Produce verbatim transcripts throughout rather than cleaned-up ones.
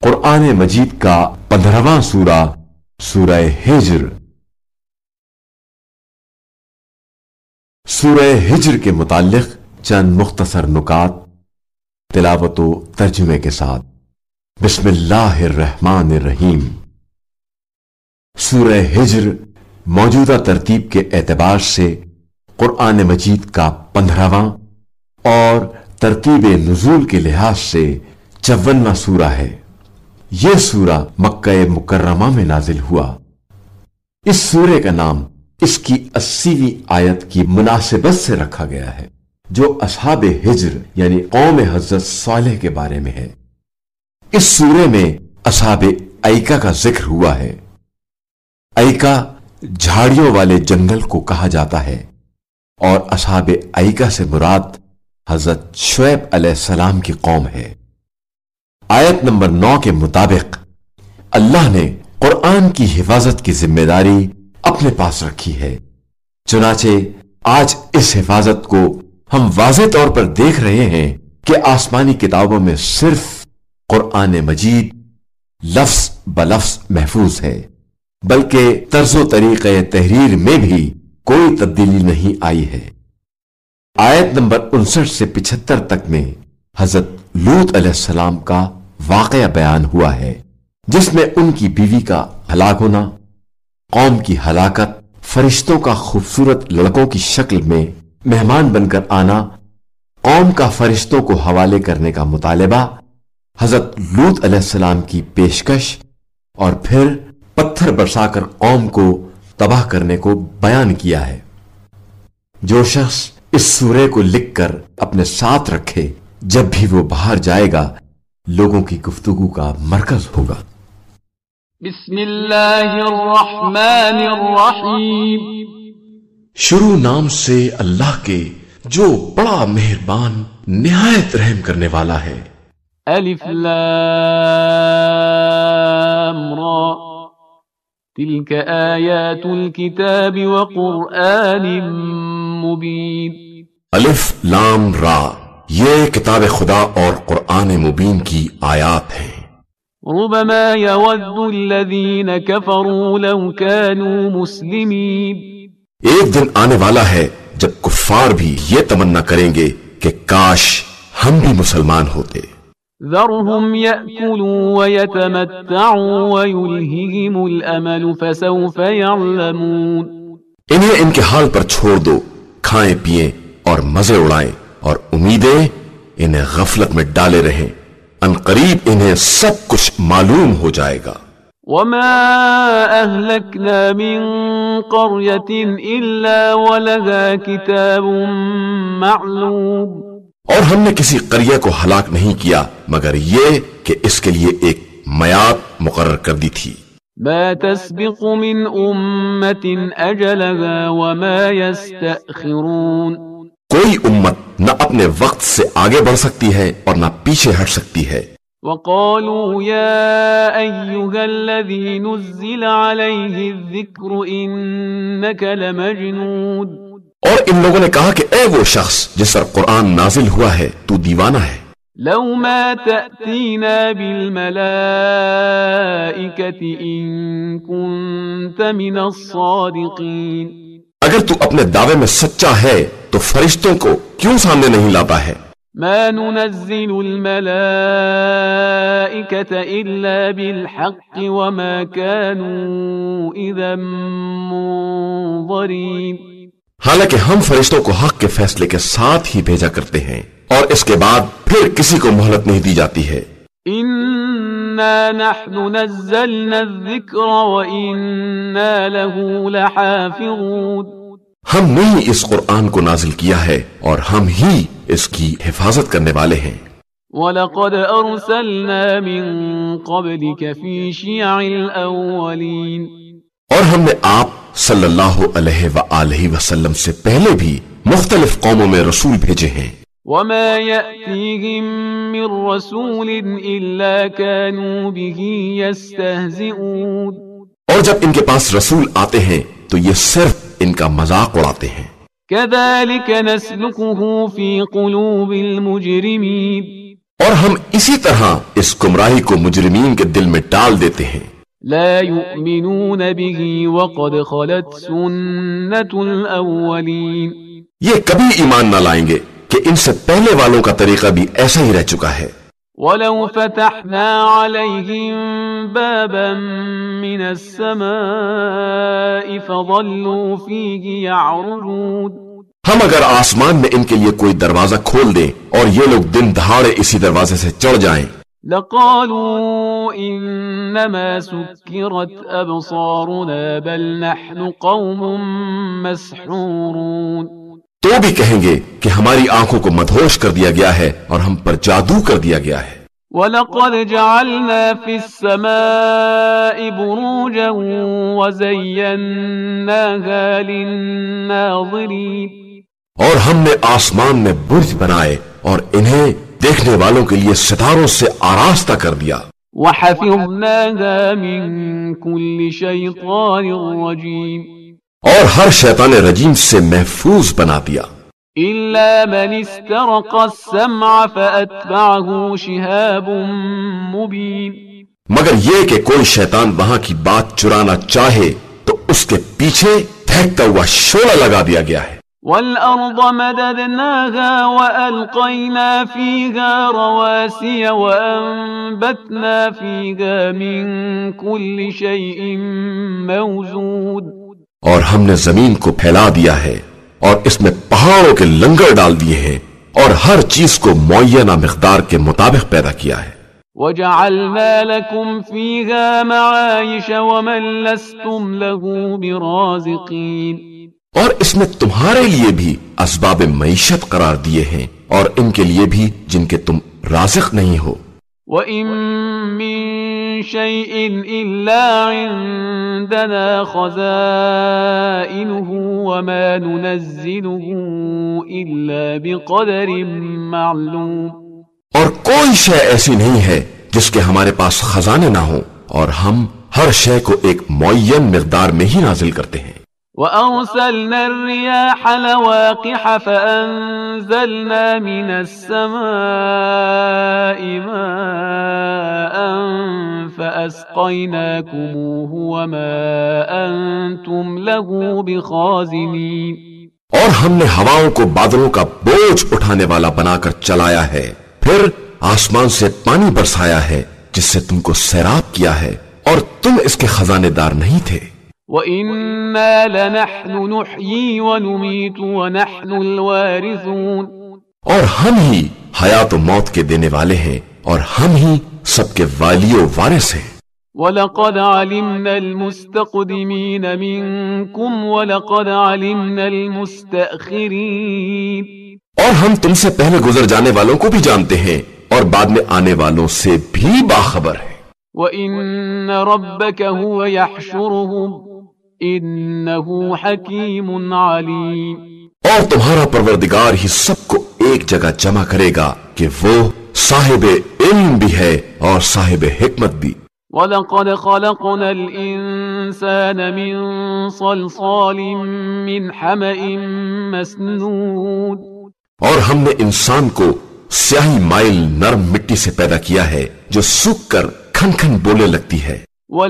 قرآن مجید کا پندرہواں سورہ سورہ ہجر۔ سورہ ہجر کے متعلق چند مختصر نکات تلاوت و ترجمے کے ساتھ۔ بسم اللہ الرحمن الرحیم۔ سورہ ہجر موجودہ ترتیب کے اعتبار سے قرآن مجید کا پندرہواں اور ترتیب نزول کے لحاظ سے چونواں سورہ ہے۔ یہ سورہ مکہ مکرمہ میں نازل ہوا۔ اس سورے کا نام اس کی اسیویں آیت کی مناسبت سے رکھا گیا ہے، جو اصحاب ہجر یعنی قوم حضرت صالح کے بارے میں ہے۔ اس سورے میں اصحاب ایکا کا ذکر ہوا ہے۔ ایکا جھاڑیوں والے جنگل کو کہا جاتا ہے، اور اصحاب ایکا سے مراد حضرت شعیب علیہ السلام کی قوم ہے۔ آیت نمبر نو کے مطابق اللہ نے قرآن کی حفاظت کی ذمہ داری اپنے پاس رکھی ہے، چنانچہ آج اس حفاظت کو ہم واضح طور پر دیکھ رہے ہیں کہ آسمانی کتابوں میں صرف قرآن مجید لفظ بلفظ محفوظ ہے، بلکہ طرز و طریقہ تحریر میں بھی کوئی تبدیلی نہیں آئی ہے۔ آیت نمبر انسٹھ سے پچہتر تک میں حضرت لوط علیہ السلام کا واقعہ بیان ہوا ہے، جس میں ان کی بیوی کا ہلاک ہونا، قوم کی ہلاکت، فرشتوں کا خوبصورت لڑکوں کی شکل میں مہمان بن کر آنا، قوم کا فرشتوں کو حوالے کرنے کا مطالبہ، حضرت لوط علیہ السلام کی پیشکش، اور پھر پتھر برسا کر قوم کو تباہ کرنے کو بیان کیا ہے۔ جو شخص اس سورے کو لکھ کر اپنے ساتھ رکھے، جب بھی وہ باہر جائے گا لوگوں کی گفتگو کا مرکز ہوگا۔ بسم اللہ الرحمن الرحیم۔ شروع نام سے اللہ کے جو بڑا مہربان نہایت رحم کرنے والا ہے۔ الف لام را تلک آیات الکتاب وقرآن مبین۔ الف لام را، یہ کتاب خدا اور قرآن مبین کی آیات ہیں۔ ربما يود الذين كفروا لو كانوا مسلمين۔ ایک دن آنے والا ہے جب کفار بھی یہ تمنا کریں گے کہ کاش ہم بھی مسلمان ہوتے۔ ذرهم يأكلوا ويتمتعوا ويلههم الأمل فسوف يعلمون۔ انہیں ان کے حال پر چھوڑ دو، کھائیں پیئیں اور مزے اڑائیں، اور امیدیں انہیں غفلت میں ڈالے رہیں، ان قریب انہیں سب کچھ معلوم ہو جائے گا۔ وما أهلكنا من قرية إلا ولها كتاب معلوم۔ اور ہم نے کسی قریہ کو ہلاک نہیں کیا مگر یہ کہ اس کے لیے ایک میعاد مقرر کر دی تھی۔ ما تسبق من أمة أجلها وما يستأخرون۔ کوئی امت نہ اپنے وقت سے آگے بڑھ سکتی ہے اور نہ پیچھے ہٹ سکتی ہے۔ وقالوا يا أيها الذي نزل عليه الذكر إنك لمجنون۔ اور ان لوگوں نے کہا کہ اے وہ شخص جس پر قرآن نازل ہوا ہے تو دیوانہ ہے۔ لو ما تأتينا بالملائكة إن كنت من الصادقين۔ اگر تو اپنے دعوے میں سچا ہے تو فرشتوں کو کیوں سامنے نہیں لاتا ہے؟ ما ننزل الملائكة إلا بالحق وما كانوا إذا منظرين۔ حالانکہ ہم فرشتوں کو حق کے فیصلے کے ساتھ ہی بھیجا کرتے ہیں، اور اس کے بعد پھر کسی کو مہلت نہیں دی جاتی ہے۔ إنا نحن نزلنا الذكر وإنا له لحافظون۔ ہم نے ہی اس قرآن کو نازل کیا ہے اور ہم ہی اس کی حفاظت کرنے والے ہیں۔ وَلَقَدْ أَرْسَلْنَا مِن قَبْلِكَ فِي شِيَعِ الْأَوَّلِينَ۔ اور ہم نے آپ صلی اللہ علیہ وآلہ وسلم سے پہلے بھی مختلف قوموں میں رسول بھیجے ہیں۔ وَمَا يَأْتِيهِم مِّن رَّسُولٍ إِلَّا كَانُوا بِهِ يَسْتَهْزِئُونَ۔ اور جب ان کے پاس رسول آتے ہیں تو یہ صرف ان کا مذاق اڑاتے ہیں۔ كَذَلِكَ نَسْلُكُهُ فِي قُلُوبِ الْمُجْرِمِينَ۔ اور ہم اسی طرح اس گمراہی کو مجرمین کے دل میں ڈال دیتے ہیں. لا يؤمنون به وقد خلت سنة الأولين. یہ کبھی ایمان نہ لائیں گے کہ ان سے پہلے والوں کا طریقہ بھی ایسا ہی رہ چکا ہے. وَلَوْ فَتَحْنَا عَلَيْهِمْ بَابًا مِّنَ السَّمَاءِ فَظَلُّوا فِيهِ يَعْرُجُونَ. ہم اگر آسمان میں ان کے لیے کوئی دروازہ کھول دیں اور یہ لوگ دن دہاڑے اسی دروازے سے چڑھ جائیں لَقَالُوا إِنَّمَا سُكِّرَتْ أَبْصَارُنَا بَلْ نَحْنُ قَوْمٌ مَسْحُورُونَ. تو بھی کہیں گے کہ ہماری آنکھوں کو مدہوش کر دیا گیا ہے اور ہم پر جادو کر دیا گیا ہے. وَلَقَدْ جَعَلْنَا فِي السَّمَاءِ بُرُوجًا وَزَيَّنَّاهَا لِلنَّاظِرِينَ. اور ہم نے آسمان میں برج بنائے اور انہیں دیکھنے والوں کے لیے ستاروں سے آراستہ کر دیا. وَحَفِظْنَاهَا مِن كُلِّ شَيْطَانٍ رَجِيمٍ. اور ہر شیطان رجیم سے محفوظ بنا دیا. إِلَّا مَنِ اسْتَرَقَ السَّمْعَ فَأَتْبَعَهُ شِهَابٌ مُبِينٌ. مگر یہ کہ کوئی شیطان وہاں کی بات چرانا چاہے تو اس کے پیچھے پھینکتا ہوا شعلہ لگا دیا گیا ہے. وَالْأَرْضَ مَدَدْنَاهَا وَأَلْقَيْنَا فِيهَا رَوَاسِيَ وَأَنبَتْنَا فِيهَا مِن كُلِّ شَيْءٍ مَّوْزُونٍ. اور ہم نے زمین کو پھیلا دیا ہے اور اس میں پہاڑوں کے لنگر ڈال دیے ہیں اور ہر چیز کو معینہ مقدار کے مطابق پیدا کیا ہے. وَجَعَلْنَا لَكُمْ فِيهَا مَعَايِشَ وَمَن لَّسْتُمْ لَهُ بِرَازِقِينَ. اور اس میں تمہارے لیے بھی اسباب معیشت قرار دیے ہیں اور ان کے لیے بھی جن کے تم رازق نہیں ہو. وَإِن مِّن شَيْءٍ إِلَّا عِندَنَا خَزَائِنُهُ وَمَا نُنَزِّلُهُ إِلَّا بِقَدَرٍ مَّعْلُومٍ. اور کوئی شے ایسی نہیں ہے جس کے ہمارے پاس خزانے نہ ہوں اور ہم ہر شے کو ایک معین مقدار میں ہی نازل کرتے ہیں. وَأَرْسَلْنَا الرِّيَاحَ لَوَاقِحَ فَأَنزَلْنَا مِنَ السَّمَاءِ مَاءً فَأَسْقَيْنَاكُمُوهُ وَمَا أَنْتُمْ لَهُ بِخَازِنِينَ. اور ہم نے ہواؤں کو بادلوں کا بوجھ اٹھانے والا بنا کر چلایا ہے، پھر آسمان سے پانی برسایا ہے جس سے تم کو سیراب کیا ہے اور تم اس کے خزانے دار نہیں تھے. وَإِنَّا لَنَحْنُ نُحْيِي وَنُمِيتُ وَنَحْنُ الْوَارِثُونَ. اور ہم ہی حیات و موت کے دینے والے ہیں اور ہم ہی سب کے والی و وارث ہیں. وَلَقَدْ عَلِمْنَا الْمُسْتَقْدِمِينَ مِنْكُمْ وَلَقَدْ عَلِمْنَا الْمُسْتَأْخِرِينَ. اور ہم تم سے پہلے گزر جانے والوں کو بھی جانتے ہیں اور بعد میں آنے والوں سے بھی باخبر ہیں. وَإِنَّ رَبَّكَ هُوَ يَحْشُرُهُمْ إِنَّهُ حَكِيمٌ عَلِيمٌ. اور تمہارا پروردگار ہی سب کو ایک جگہ جمع کرے گا کہ وہ صاحب علم بھی ہے اور صاحب حکمت بھی. وَلَقَدْ خَلَقْنَا الْإِنسَانَ مِنْ صَلْصَالٍ مِّنْ حَمَإٍ مَسْنُونٍ. اور ہم نے انسان کو سیاہی مائل نرم مٹی سے پیدا کیا ہے جو سوکھ کر کھن کھن بولنے لگتی ہے.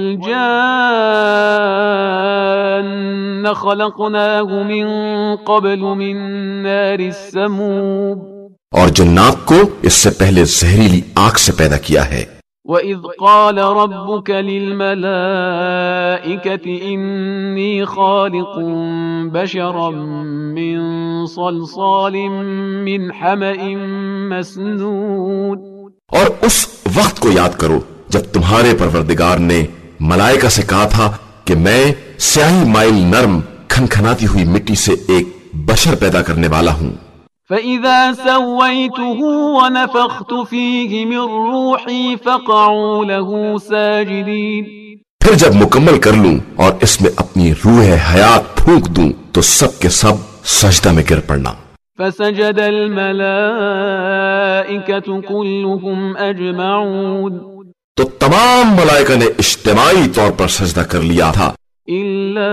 وَالْجَانَّ خَلَقْنَاهُ مِن قَبْلُ مِن نَّارِ السَّمُومِ. اور جنات کو اس سے پہلے زہریلی آنکھ سے پیدا کیا ہے. وَإِذْ قَالَ رَبُّكَ لِلْمَلَائِكَةِ إِنِّي خَالِقٌ بَشَرًا مِّن صَلْصَالٍ مِّنْ حَمَإٍ مَسْنُونٍ. اور اس وقت کو یاد کرو جب تمہارے پروردگار نے ملائکہ سے کہا تھا کہ میں سیاہی مائل نرم کھنکھناتی ہوئی مٹی سے ایک بشر پیدا کرنے والا ہوں. فَإِذَا سَوَّيْتُهُ وَنَفَخْتُ فِيهِ مِن رُّوحِي فَقَعُوا لَهُ سَاجِدِينَ. پھر جب مکمل کر لوں اور اس میں اپنی روح حیات پھونک دوں تو سب کے سب سجدہ میں گر پڑنا. فَسَجَدَ الْمَلَائِكَةُ كُلُّهُمْ أَجْمَعُونَ. تو تمام ملائکہ نے اجتماعی طور پر سجدہ کر لیا تھا إِلَّا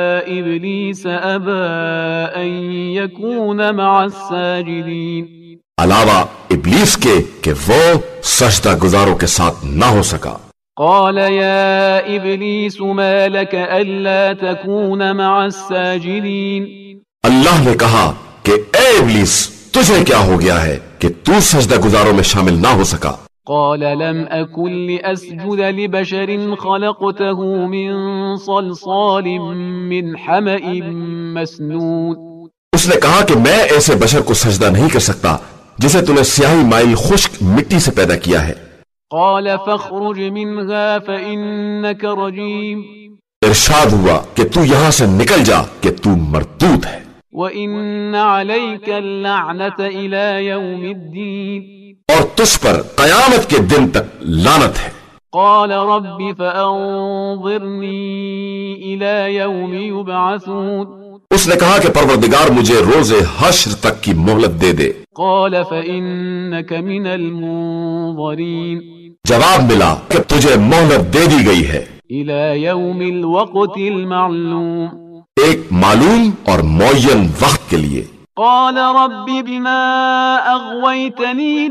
إِبْلِيسَ أَبَى أَن يَكُونَ مَعَ السَّاجِدِينَ. علاوہ ابلیس کے کہ وہ سجدہ گزاروں کے ساتھ نہ ہو سکا۔ قال يا إبليس ما لك ألا تكون مع الساجدين۔ اللہ نے کہا کہ اے ابلیس تجھے کیا ہو گیا ہے کہ تو سجدہ گزاروں میں شامل نہ ہو سکا؟ قال لم أكن لأسجد لبشر خلقته من صلصال من حمأ مسنون۔ اس نے کہا کہ میں ایسے بشر کو سجدہ نہیں کر سکتا جسے تو نے سیاہی مائل خشک مٹی سے پیدا کیا ہے۔ قال فاخرج منها فإنك رجيم۔ ارشاد ہوا کہ تو یہاں سے نکل جا کہ تو مردود ہے، وَإِنَّ عَلَيْكَ اللَّعْنَةَ إِلَى يَوْمِ الدِّينِ۔ اور تجھ پر قیامت کے دن تک لعنت ہے۔ قال رب فأنظرني إلى يوم يبعثون۔ اس نے کہا کہ پروردگار مجھے روز حشر تک کی مہلت دے دے۔ قال فإنك من المنظرين۔ جواب ملا کہ تجھے مہلت دے دی گئی ہے إلى يوم الوقت المعلوم، ایک معلوم اور معین وقت کے لیے۔ قال رب بما أغويتني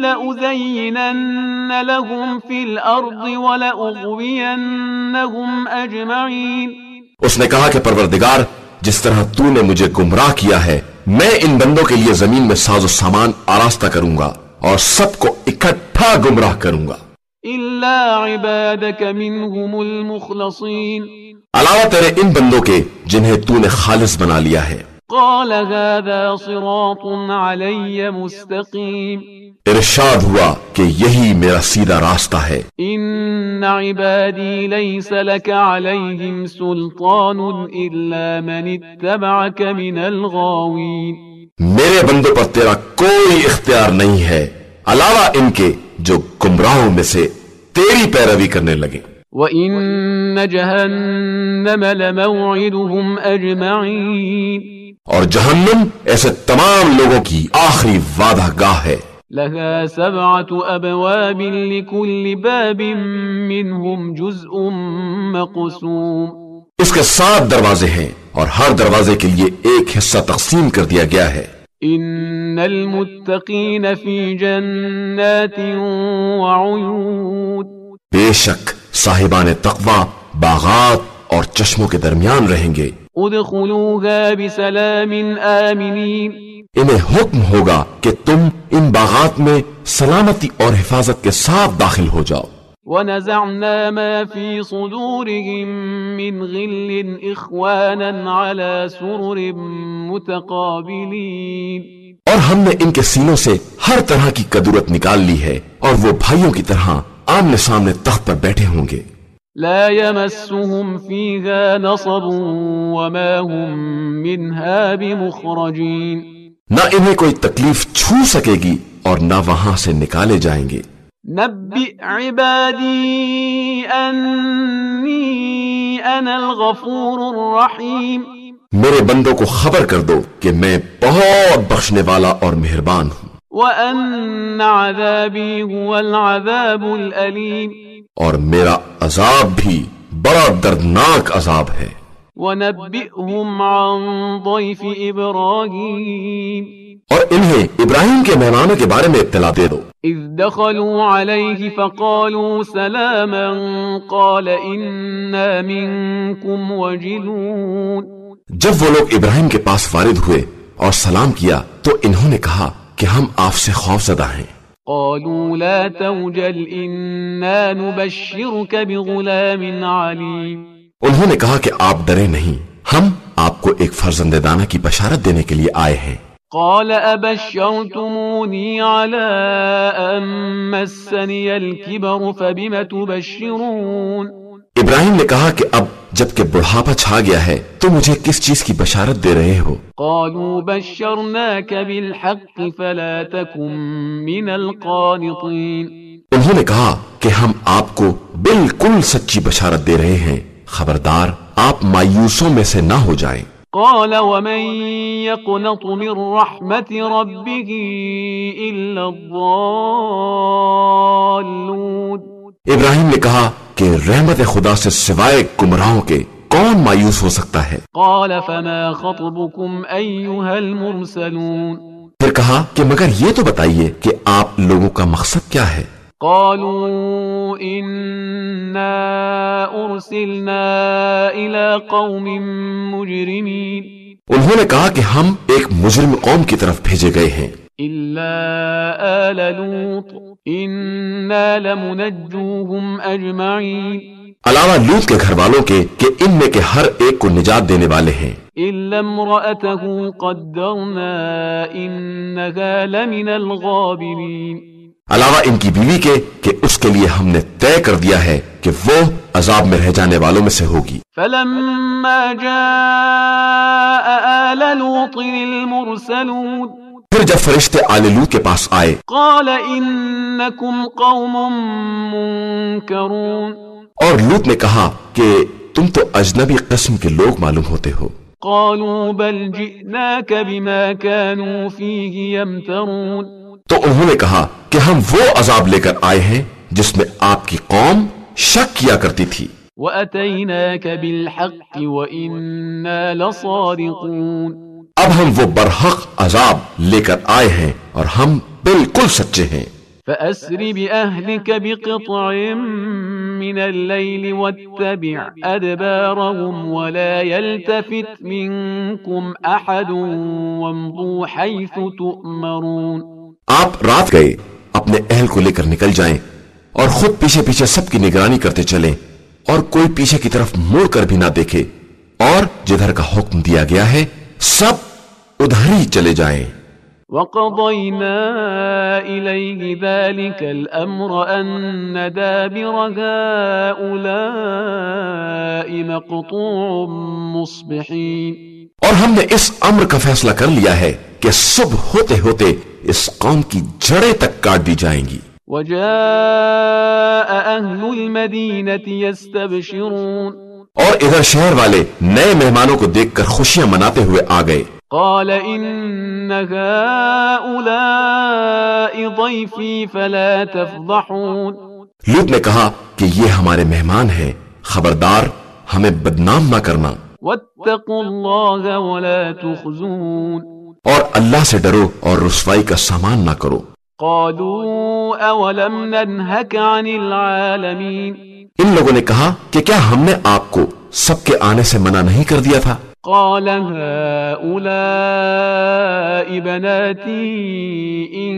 لأزينن لهم في الأرض ولأغوينهم أجمعين۔ اس نے کہا کہ پروردگار جس طرح تو نے مجھے گمراہ کیا ہے میں ان بندوں کے لیے زمین میں ساز و سامان آراستہ کروں گا اور سب کو اکٹھا گمراہ کروں گا إلا عبادك منهم المخلصين۔ علاوہ تیرے ان بندوں کے جنہیں تو نے خالص بنا لیا ہے۔ قال هذا صراط علي مستقيم۔ ارشاد ہوا کہ یہی میرا سیدھا راستہ ہے۔ إن عبادي ليس لك عليهم سلطان إلا من اتبعك من الغاوين۔ میرے بندوں پر تیرا کوئی اختیار نہیں ہے علاوہ ان کے جو گمراہوں میں سے تیری پیروی کرنے لگے۔ وَإِنَّ جَهَنَّمَ لَمَوْعِدُهُمْ أَجْمَعِينَ۔ اور جہنم ایسے تمام لوگوں کی آخری وعدہ گاہ ہے۔ لَهَا سَبْعَةُ أَبْوَابٍ لِكُلِّ بَابٍ مِّنْهُمْ جُزْءٌ مَّقْسُومٌ۔ اس کے سات دروازے ہیں اور ہر دروازے کے لیے ایک حصہ تقسیم کر دیا گیا ہے۔ إِنَّ الْمُتَّقِينَ فِي جَنَّاتٍ وَعُيُونٍ۔ بے شک صاحبان تقوی باغات اور چشموں کے درمیان رہیں گے۔ ادخلوها بسلام آمنین۔ انہیں حکم ہوگا کہ تم ان باغات میں سلامتی اور حفاظت کے ساتھ داخل ہو جاؤ۔ ونزعنا ما في صدورهم من غل إخوانا على سرر متقابلين۔ اور ہم نے ان کے سینوں سے ہر طرح کی کدورت نکال لی ہے اور وہ بھائیوں کی طرح آمنے سامنے تخت پر بیٹھے ہوں گے۔ لا يمسهم فيها نصب وما هم منها بمخرجين۔ نہ انہیں کوئی تکلیف چھو سکے گی اور نہ وہاں سے نکالے جائیں گے۔ نبئ عبادی انی انا الغفور الرحیم۔ میرے بندوں کو خبر کر دو کہ میں بہت بخشنے والا اور مہربان ہوں۔ وَأَنَّ عَذَابِي هُوَ الْعَذَابُ الْأَلِيمُ۔ اور میرا عذاب بھی بڑا دردناک عذاب ہے۔ وَنَبِّئْهُمْ عَنْ ضَيْفِ إِبْرَاهِيمَ۔ اور انہیں ابراہیم کے مہمانوں کے بارے میں اطلاع دے دو۔ إِذْ دَخَلُوا عَلَيْهِ فَقَالُوا سَلَامًا قَالَ إِنَّا مِنْكُمْ وَجِلُونَ۔ جب وہ لوگ ابراہیم کے پاس وارد ہوئے اور سلام کیا تو انہوں نے کہا کہ ہم آپ سے خوف زدہ ہیں۔ قالوا لا توجل إنا نبشرك بغلام عليم۔ انہوں نے کہا کہ آپ ڈرے نہیں، ہم آپ کو ایک فرزند دانا کی بشارت دینے کے لیے آئے ہیں۔ قال أبشرتموني على أن مسني الكبر فبم تبشرون۔ ابراہیم نے کہا کہ اب جب کہ بڑھاپا چھا گیا ہے تو مجھے کس چیز کی بشارت دے رہے ہو؟ قالوا بشرناك بالحق فلا تكن من القانطين۔ انہوں نے کہا کہ ہم آپ کو بالکل سچی بشارت دے رہے ہیں، خبردار آپ مایوسوں میں سے نہ ہو جائیں۔ قال ومن يقنط من رحمة ربه إلا الضالون۔ ابراہیم نے کہا کہ رحمت خدا سے سوائے گمراہوں کے کون مایوس ہو سکتا ہے؟ قال فما خطبكم أيها المرسلون۔ پھر کہا کہ مگر یہ تو بتائیے کہ آپ لوگوں کا مقصد کیا ہے؟ قالوا إنا أرسلنا إلى قوم مجرمين انہوں نے کہا کہ ہم ایک مجرم قوم کی طرف بھیجے گئے ہیں، إلا آل لوط إنا لمنجوهم أجمعين علاوہ لوط کے گھر والوں کے کہ ان میں کے ہر ایک کو نجات دینے والے ہیں، إلا امرأته قدرنا إنها لمن الغابرين علاوہ ان کی بیوی کے کہ اس کے لیے ہم نے طے کر دیا ہے کہ وہ عذاب میں رہ جانے والوں میں سے ہوگی۔ فلما جاء آل لوط المرسلون پھر جب فرشتے آل لوط کے پاس آئے، قال إنكم قوم منكرون اور لوط نے کہا کہ تم تو اجنبی قسم کے لوگ معلوم ہوتے ہو۔ قالوا بل جئناك بما كانوا فيه يمترون تو انہوں نے کہا کہ ہم وہ عذاب لے کر آئے ہیں جس میں آپ کی قوم شک کیا کرتی تھی، وَأَتَيْنَاكَ بِالْحَقِّ وَإِنَّا لَصَادِقُونَ اب ہم وہ برحق عذاب لے کر آئے ہیں اور ہم بالکل سچے ہیں۔ فَأَسْرِ بِأَهْلِكَ بِقِطْعٍ مِّنَ اللَّيْلِ وَاتَّبِعْ أَدْبَارَهُمْ وَلَا يَلْتَفِتْ مِنكُمْ أَحَدٌ وَامْضُوا حَيْثُ تُؤْمَرُونَ آپ رات گئے اپنے اہل کو لے کر نکل جائیں اور خود پیچھے پیچھے سب کی نگرانی کرتے چلیں اور کوئی پیچھے کی طرف موڑ کر بھی نہ دیکھے، اور جدھر کا حکم دیا گیا ہے سب ادھر ہی چلے جائیں۔ وَقَضَيْنَا إِلَيْهِ ذَلِكَ الْأَمْرَ أَنَّ دَابِرَ هَؤُلَاءِ مَقْطُوعٌ مُصْبِحِينَ اور ہم نے اس امر کا فیصلہ کر لیا ہے کہ صبح ہوتے ہوتے اس قوم کی جڑیں تک کاٹ دی جائیں گی۔ وَجَاءَ أَهْلُ الْمَدِينَةِ يَسْتَبْشِرُونَ اور ادھر شہر والے نئے مہمانوں کو دیکھ کر خوشیاں مناتے ہوئے آ گئے۔ قَالَ إِنَّ هَؤُلَاءِ ضَيْفِي فَلَا تَفْضَحُونَ لوط نے کہا کہ یہ ہمارے مہمان ہیں، خبردار ہمیں بدنام نہ کرنا، وَاتَّقُوا اللَّهَ وَلَا تُخْزُونَ اور اللہ سے ڈرو اور رسوائی کا سامان نہ کرو۔ قَالُوا أَوَلَمْ نَنْهَكَ عَنِ الْعَالَمِينَ ان لوگوں نے کہا کہ کیا ہم نے آپ کو سب کے آنے سے منع نہیں کر دیا تھا؟ قَالَ هَؤُلَاءِ بَنَاتِي إِن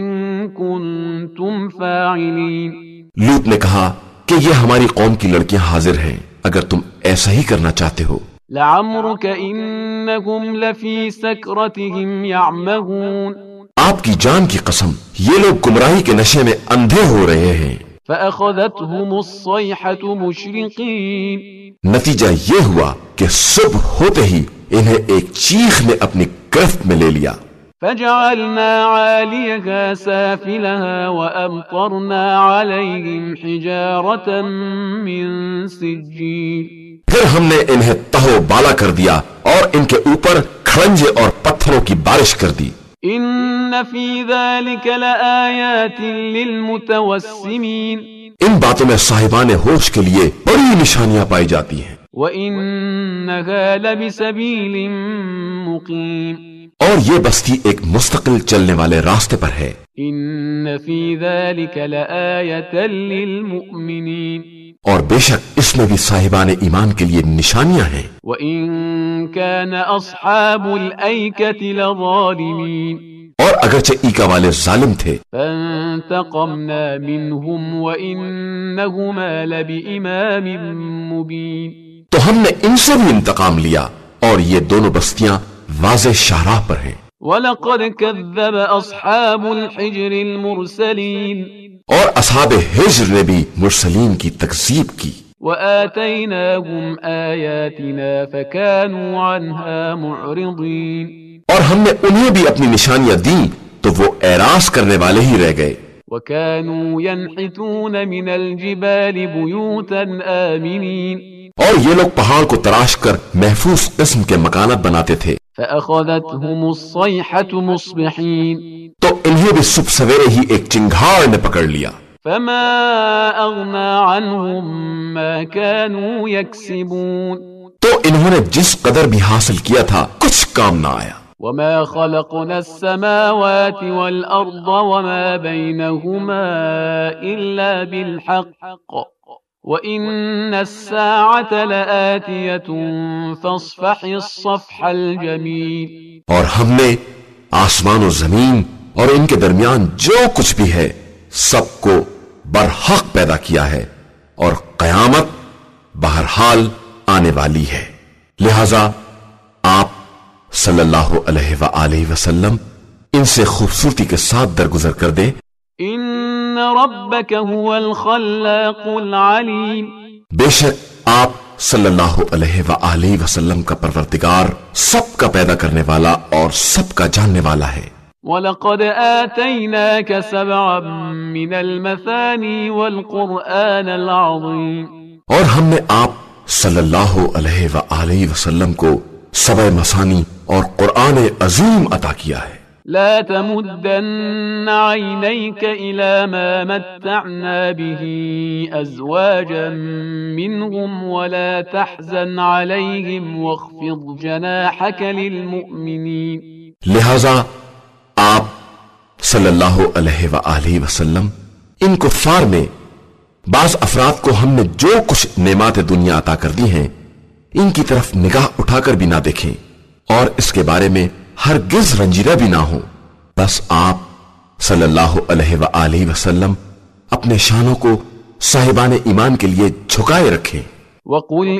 كُنتُمْ فَاعِلِينَ لوط نے کہا کہ یہ ہماری قوم کی لڑکیاں حاضر ہیں اگر تم ایسا ہی کرنا چاہتے ہو۔ لَعَمْرُكَ إِنَّهُمْ لَفِي سَكْرَتِهِمْ يَعْمَهُونَ آپ کی جان کی قسم یہ لوگ گمراہی کے نشے میں اندھے ہو رہے ہیں۔ فَأَخَذَتْهُمُ الصَّيْحَةُ مُشْرِقِينَ نتیجہ یہ ہوا کہ صبح ہوتے ہی انہیں ایک چیخ نے اپنی گرفت میں لے لیا۔ فَجَعَلْنَا عَالِيَهَا سَافِلَهَا وَأَمْطَرْنَا عَلَيْهِمْ حِجَارَةً مِّن سِجِّيلٍ پھر ہم نے انہیں تہو بالا کر دیا اور ان کے اوپر کھڑنجے اور پتھروں کی بارش کر دی۔ إِنَّ فِي ذَلِكَ لَآيَاتٍ لِّلْمُتَوَسِّمِينَ ان باتوں میں صاحبان ہوش کے لیے بڑی نشانیاں پائی جاتی ہیں۔ وَإِنَّهَا لَبِسَبِيلٍ مُقِيمٍ اور یہ بستی ایک مستقل چلنے والے راستے پر ہے۔ إِنَّ فِي ذَلِكَ لَآيَةً لِّلْمُؤْمِنِينَ اور بے شک اس میں بھی صاحبان ایمان کے لیے نشانیاں ہیں۔ وَإِن كَانَ أَصْحَابُ الْأَيْكَةِ لَظَالِمِينَ اور اگرچہ ایکا والے ظالم تھے، فَانْتَقَمْنَا مِنْهُمْ وَإِنَّهُمَا لَبِإِمَامٍ مُبِينٍ تو ہم نے ان سے بھی انتقام لیا اور یہ دونوں بستیاں واضح شاہراہ پر ہیں۔ وَلَقَدْ كَذَّبَ أَصْحَابُ الْحِجْرِ الْمُرْسَلِينَ اور اصحاب ہجر نے بھی مرسلین کی تکذیب کی۔ وَآتَيْنَاهُمْ آيَاتِنَا فَكَانُوا عَنْهَا مُعْرِضِينَ اور ہم نے انہیں بھی اپنی نشانیاں دیں تو وہ اعراض کرنے والے ہی رہ گئے۔ وَكَانُوا يَنْحِتُونَ مِنَ الْجِبَالِ بُيُوتًا آمِنِينَ اور یہ لوگ پہاڑ کو تراش کر محفوظ قسم کے مکانات بناتے تھے۔ فَأَخَذَتْهُمُ الصَّيْحَةُ مُصْبِحِينَ تو انہیں بھی صبح سویرے ہی ایک چنگھاڑ نے پکڑ لیا۔ فَمَا أَغْنَى عَنْهُمْ مَا كَانُوا يَكْسِبُونَ تو انہوں نے جس قدر بھی حاصل کیا تھا کچھ کام نہ آیا۔ وما خلقنا السماوات والأرض وما بينهما إلا بالحق وإن الساعة لآتية فاصفح الصفح الجميل. اور ہم نے آسمان و زمین اور ان کے درمیان جو کچھ بھی ہے سب کو برحق پیدا کیا ہے اور قیامت بہرحال آنے والی ہے، لہذا آپ صلی اللہ علیہ وآلہ وسلم ان سے خوبصورتی کے ساتھ درگزر کر دے. ان ربک هو الخلاق العلیم، بے شک آپ صلی اللہ علیہ وآلہ وسلم کا پروردگار سب کا پیدا کرنے والا اور سب کا جاننے والا ہے. وَلَقَدْ آتَيْنَاكَ سَبْعًا مِّنَ الْمَثَانِي وَالْقُرْآنَ الْعَظِيمِ، اور ہم نے آپ صلی اللہ علیہ وآلہ وسلم کو سبع مثانی اور قرآن عظیم عطا کیا ہے. لا تمدن عينيك إلى ما متعنا به أزواجا منهم ولا تحزن عليهم واخفض جناحك للمؤمنين. لہذا آپ صلی اللہ علیہ وآلہ وسلم ان کفار میں بعض افراد کو ہم نے جو کچھ نعمات دنیا عطا کر دی ہیں ان کی طرف نگاہ اٹھا کر بھی نہ دیکھیں اور اس کے بارے میں ہرگز رنجیدہ بھی نہ ہو. بس آپ صلی اللہ علیہ وآلہ وسلم اپنے شانوں کو صاحبان ایمان کے لیے جھکائے رکھیں. وَقُلْ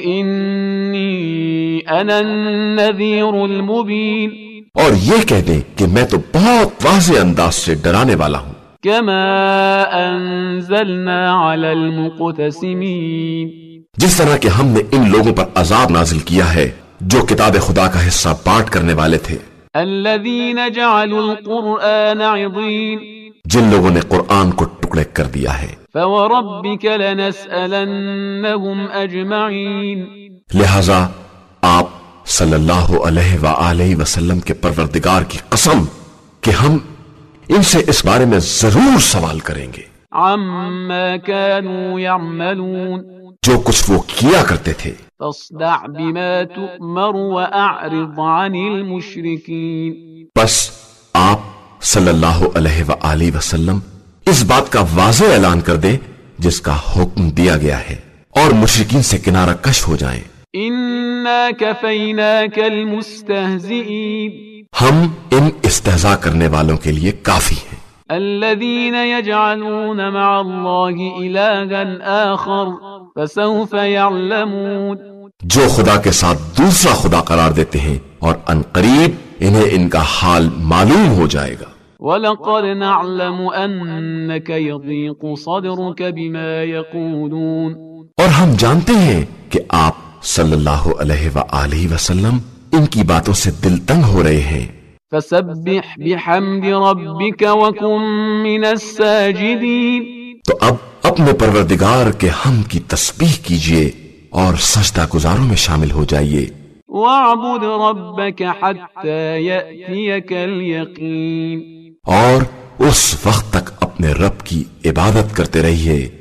إِنِّي أَنَا النَّذِيرُ الْمُبِينُ، اور یہ کہہ دیں کہ میں تو بہت واضح انداز سے ڈرانے والا ہوں. كَمَا أَنزَلْنَا عَلَى الْمُقْتَسِمِينَ، جس طرح کہ ہم نے ان لوگوں پر عذاب نازل کیا ہے جو کتاب خدا کا حصہ بانٹ کرنے والے تھے. الذين جعلوا القرآن عضين، جن لوگوں نے قرآن کو ٹکڑے کر دیا ہے. فوربك لنسألنهم أجمعين، لہذا آپ صلی اللہ علیہ وآلہ وسلم کے پروردگار کی قسم کہ ہم ان سے اس بارے میں ضرور سوال کریں گے. عما كانوا يعملون، جو کچھ وہ کیا کرتے تھے. فاصدع بما تؤمر وأعرض عن المشركين، بس آپ صلی اللہ علیہ وآلہ وسلم اس بات کا واضح اعلان کر دیں جس کا حکم دیا گیا ہے اور مشرکین سے کنارہ کش ہو جائیں. إنا كفيناك المستهزئين، ہم ان استہزاء کرنے والوں کے لیے کافی ہیں. الذين يجعلون مع الله إلها آخر فسوف يعلمون، جو خدا کے ساتھ دوسرا خدا قرار دیتے ہیں اور ان قریب انہیں ان کا حال معلوم ہو جائے گا. وَلَقَدْ نَعْلَمُ أَنَّكَ يَضِيقُ صَدْرُكَ بِمَا يَقُولُونَ، اور ہم جانتے ہیں کہ آپ صلی اللہ علیہ وآلہ وسلم ان کی باتوں سے دل تنگ ہو رہے ہیں. فَسَبِّحْ بِحَمْدِ رَبِّكَ وَكُن مِّنَ السَّاجِدِينَ، تو اب اپنے پروردگار کے حمد کی تسبیح کیجئے اور سجدہ گزاروں میں شامل ہو جائیے. وَاعْبُدْ رَبَّكَ حَتَّى يَأْتِيَكَ الْيَقِينُ، اور اس وقت تک اپنے رب کی عبادت کرتے رہیے